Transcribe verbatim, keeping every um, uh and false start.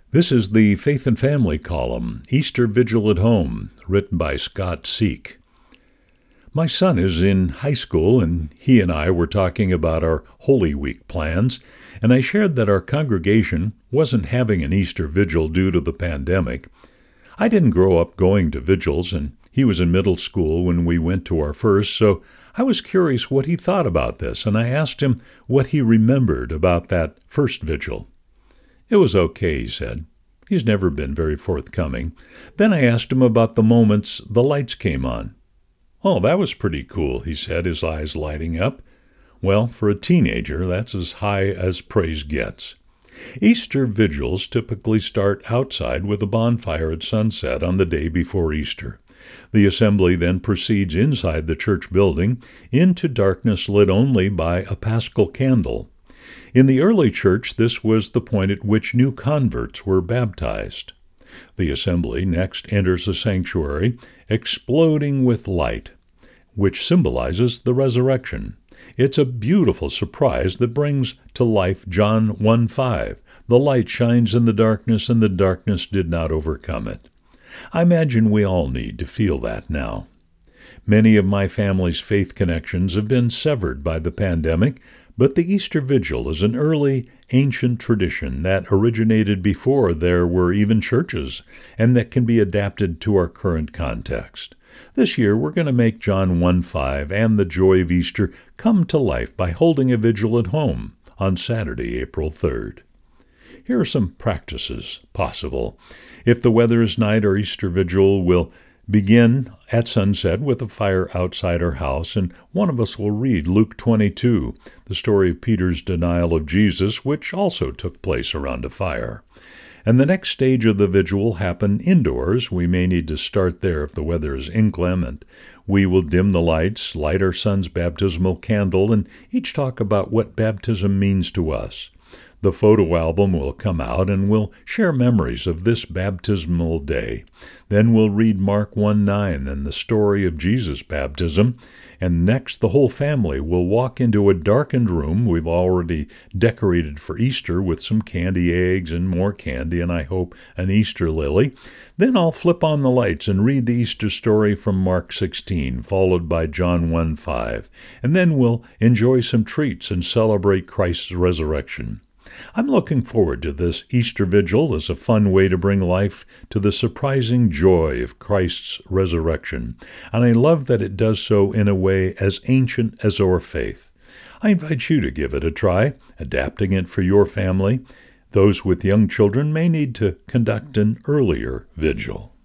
This is the Faith and Family column, Easter Vigil at Home, written by Scott Seek. My son is in high school, and he and I were talking about our Holy Week plans, and I shared that our congregation wasn't having an Easter vigil due to the pandemic. I didn't grow up going to vigils, and he was in middle school when we went to our first, so I was curious what he thought about this, and I asked him what he remembered about that first vigil. It was okay, he said. He's never been very forthcoming. Then I asked him about the moments the lights came on. Oh, that was pretty cool, he said, his eyes lighting up. Well, for a teenager, that's as high as praise gets. Easter vigils typically start outside with a bonfire at sunset on the day before Easter. The assembly then proceeds inside the church building into darkness lit only by a paschal candle. In the early church, this was the point at which new converts were baptized. The assembly next enters the sanctuary, exploding with light, which symbolizes the resurrection. It's a beautiful surprise that brings to life John one five. The light shines in the darkness, and the darkness did not overcome it. I imagine we all need to feel that now. Many of my family's faith connections have been severed by the pandemic, but the Easter Vigil is an early, ancient tradition that originated before there were even churches, and that can be adapted to our current context. This year, we're going to make John one five and the joy of Easter come to life by holding a vigil at home on Saturday, April third. Here are some practices possible. If the weather is nice, our Easter Vigil will begin at sunset with a fire outside our house, and one of us will read Luke twenty-two, the story of Peter's denial of Jesus, which also took place around a fire. And the next stage of the vigil will happen indoors. We may need to start there if the weather is inclement. We will dim the lights, light our son's baptismal candle, and each talk about what baptism means to us. The photo album will come out, and we'll share memories of this baptismal day. Then we'll read Mark one nine and the story of Jesus' baptism. And next, the whole family will walk into a darkened room we've already decorated for Easter with some candy eggs and more candy, and I hope an Easter lily. Then I'll flip on the lights and read the Easter story from Mark sixteen, followed by John one five. And then we'll enjoy some treats and celebrate Christ's resurrection. I'm looking forward to this Easter Vigil as a fun way to bring life to the surprising joy of Christ's resurrection, and I love that it does so in a way as ancient as our faith. I invite you to give it a try, adapting it for your family. Those with young children may need to conduct an earlier vigil.